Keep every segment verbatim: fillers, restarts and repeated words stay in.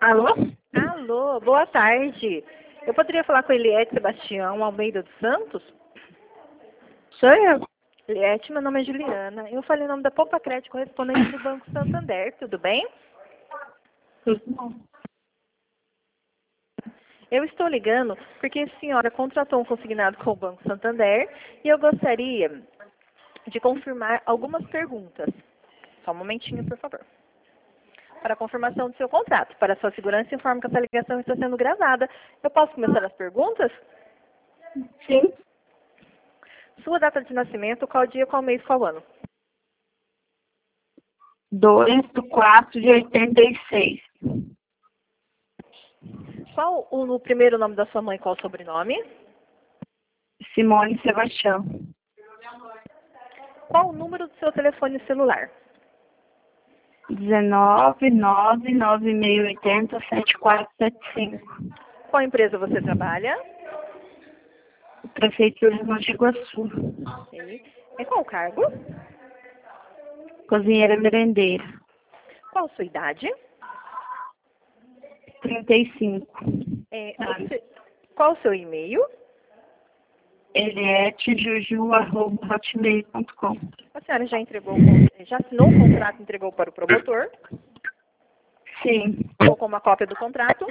Alô? Alô, boa tarde. Eu poderia falar com a Eliette Sebastião Almeida dos Santos? Sou eu. Eliette, meu nome é Juliana. Eu falei o nome da Poupa Crédito correspondente do Banco Santander, tudo bem? Tudo bom. Eu estou ligando porque a senhora contratou um consignado com o Banco Santander e eu gostaria de confirmar algumas perguntas. Só um momentinho, por favor. Para a confirmação do seu contrato. Para a sua segurança, informo que essa ligação está sendo gravada. Eu posso começar as perguntas? Sim. Sua data de nascimento, qual dia, qual mês, qual ano? dois do quatro de oitenta e seis. Qual o no primeiro nome da sua mãe, qual o sobrenome? Simone Sebastião. Qual o número do seu telefone celular? dezenove, nove, nove seis oito zero, sete quatro sete cinco. Qual empresa você trabalha? Prefeitura de Mogi Guaçu. Ok. É qual o cargo? Cozinheira merendeira. Qual a sua idade? trinta e cinco. É, Ah. você- qual o seu e-mail? eliette juju arroba hotmail ponto com. A senhora já entregou, o con- já assinou o contrato e entregou para o promotor? Sim. Colocou uma cópia do contrato?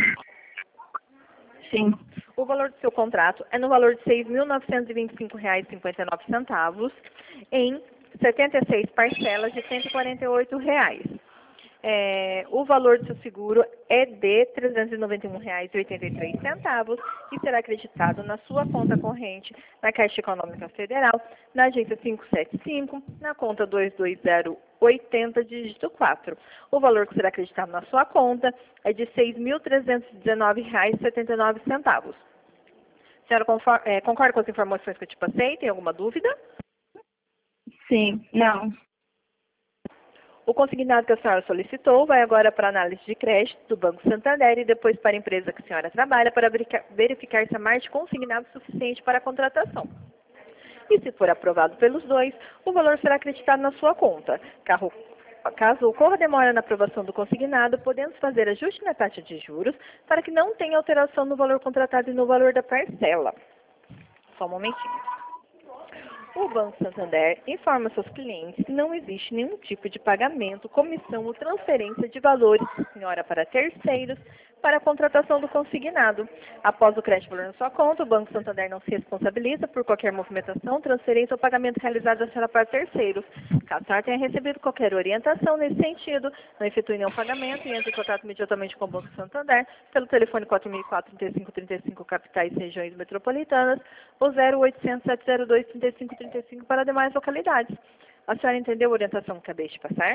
Sim. O valor do seu contrato é no valor de seis mil novecentos e vinte e cinco reais e cinquenta e nove centavos em setenta e seis parcelas de cento e quarenta e oito reais. É, o valor do seu seguro é de trezentos e noventa e um reais e oitenta e três centavos e será acreditado na sua conta corrente na Caixa Econômica Federal, na agência quinhentos e setenta e cinco, na conta dois dois zero oito zero, dígito quatro. O valor que será acreditado na sua conta é de seis mil trezentos e dezenove reais e setenta e nove centavos. A senhora confor- é, concorda com as informações que eu te passei? Tem alguma dúvida? Sim. Não. O consignado que a senhora solicitou vai agora para a análise de crédito do Banco Santander e depois para a empresa que a senhora trabalha para verificar, verificar se a margem de consignado é suficiente para a contratação. E se for aprovado pelos dois, o valor será acreditado na sua conta. Carro- Caso ocorra demora na aprovação do consignado, podemos fazer ajuste na taxa de juros para que não tenha alteração no valor contratado e no valor da parcela. Só um momentinho. O Banco Santander informa seus clientes que não existe nenhum tipo de pagamento, comissão ou transferência de valores da senhora para terceiros para a contratação do consignado. Após o crédito valor na sua conta, o Banco Santander não se responsabiliza por qualquer movimentação, transferência ou pagamento realizado da senhora para terceiros. Caso a senhora tenha recebido qualquer orientação nesse sentido, não efetue nenhum pagamento e entre em contato imediatamente com o Banco Santander pelo telefone quatro mil e quatro, trinta e cinco trinta e cinco, capitais e regiões metropolitanas, ou zero oitocentos, sete zero dois, trinta e cinco trinta e cinco para demais localidades. A senhora entendeu a orientação que acabei de passar?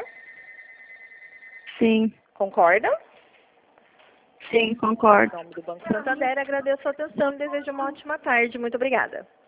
Sim. Concorda? Sim, Em concordo. nome do Banco Santander, agradeço a atenção e desejo uma ótima tarde. Muito obrigada.